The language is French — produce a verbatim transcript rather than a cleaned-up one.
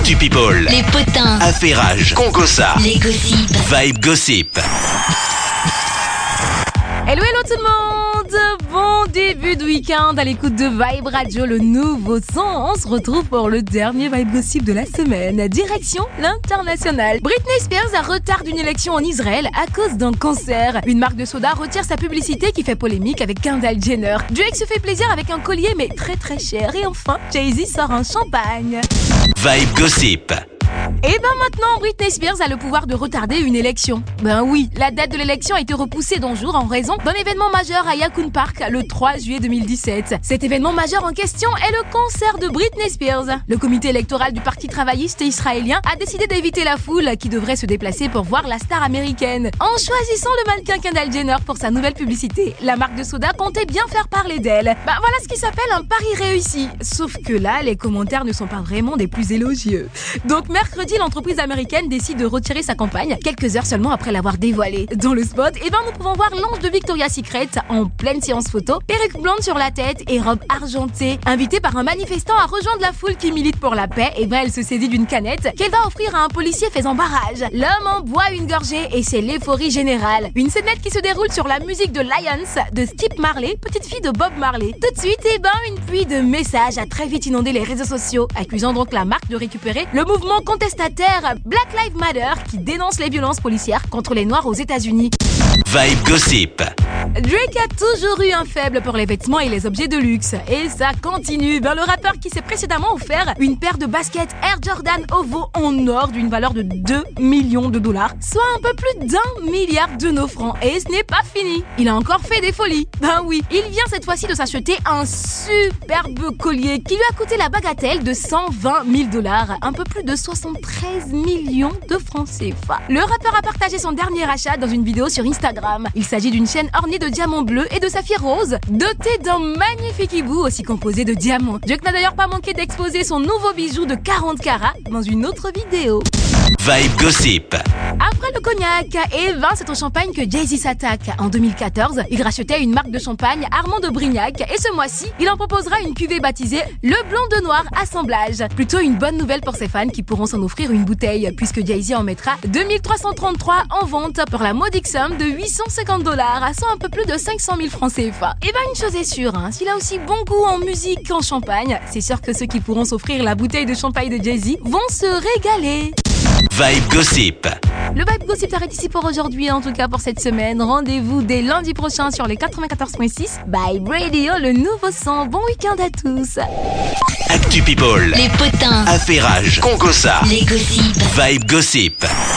Actu People, les potins, affairage, congossa, les gossips, Vibe Gossip. Hello, hello tout le monde! Bon début de week-end à l'écoute de Vibe Radio, le nouveau son. On se retrouve pour le dernier Vibe Gossip de la semaine. Direction l'international. Britney Spears a retardé une élection en Israël à cause d'un cancer. Une marque de soda retire sa publicité qui fait polémique avec Kendall Jenner. Drake se fait plaisir avec un collier mais très très cher. Et enfin, Jay-Z sort un champagne. Vibe Gossip. Et ben maintenant, Britney Spears a le pouvoir de retarder une élection. Ben oui, la date de l'élection a été repoussée d'un jour en raison d'un événement majeur à Yukon Park le trois juillet deux mille dix-sept. Cet événement majeur en question est le concert de Britney Spears. Le comité électoral du Parti travailliste israélien a décidé d'éviter la foule qui devrait se déplacer pour voir la star américaine. En choisissant le mannequin Kendall Jenner pour sa nouvelle publicité, la marque de soda comptait bien faire parler d'elle. Ben voilà ce qui s'appelle un pari réussi. Sauf que là, les commentaires ne sont pas vraiment des plus élogieux. Donc mercredi, l'entreprise américaine décide de retirer sa campagne quelques heures seulement après l'avoir dévoilée. Dans le spot, eh ben, nous pouvons voir l'ange de Victoria's Secret en pleine séance photo, perruque blonde sur la tête et robe argentée. Invitée par un manifestant à rejoindre la foule qui milite pour la paix, eh ben, elle se saisit d'une canette qu'elle va offrir à un policier faisant barrage. L'homme en boit une gorgée et c'est l'euphorie générale. Une scénette qui se déroule sur la musique de Lions de Skip Marley, petite fille de Bob Marley. Tout de suite, eh ben, une pluie de messages a très vite inondé les réseaux sociaux, accusant donc la marque de récupérer le mouvement contestataire Black Lives Matter qui dénonce les violences policières contre les Noirs aux États-Unis. Vibe Gossip. Drake a toujours eu un faible pour les vêtements et les objets de luxe. Et ça continue. Ben, le rappeur qui s'est précédemment offert une paire de baskets Air Jordan Ovo en or d'une valeur de deux millions de dollars, soit un peu plus d'un milliard de nos francs. Et ce n'est pas fini. Il a encore fait des folies. Ben oui, il vient cette fois-ci de s'acheter un superbe collier qui lui a coûté la bagatelle de cent vingt mille dollars, un peu plus de soixante-treize millions de francs C F A. Le rappeur a partagé son dernier achat dans une vidéo sur Instagram. Il s'agit d'une chaîne ornée de diamants bleus et de saphirs roses, dotée d'un magnifique hibou aussi composé de diamants. Drake n'a d'ailleurs pas manqué d'exposer son nouveau bijou de quarante carats dans une autre vidéo. Vibe Gossip. Après le cognac et vin, c'est au champagne que Jay-Z s'attaque. En deux mille quatorze, il rachetait une marque de champagne Armand de Brignac et ce mois-ci, il en proposera une cuvée baptisée Le Blanc de Noir Assemblage. Plutôt une bonne nouvelle pour ses fans qui pourront s'en offrir une bouteille puisque Jay-Z en mettra deux mille trois cent trente-trois en vente pour la modique somme de huit cent cinquante dollars, soit un peu plus de cinq cent mille francs C F A. Et ben une chose est sûre, hein, s'il a aussi bon goût en musique qu'en champagne, c'est sûr que ceux qui pourront s'offrir la bouteille de champagne de Jay-Z vont se régaler. Vibe Gossip. Le Vibe Gossip s'arrête ici pour aujourd'hui, en tout cas pour cette semaine. Rendez-vous dès lundi prochain sur les quatre-vingt-quatorze virgule six. Vibe Radio, le nouveau son. Bon week-end à tous. Actu People, les potins, affairage, congossa, les gossips. Vibe Gossip.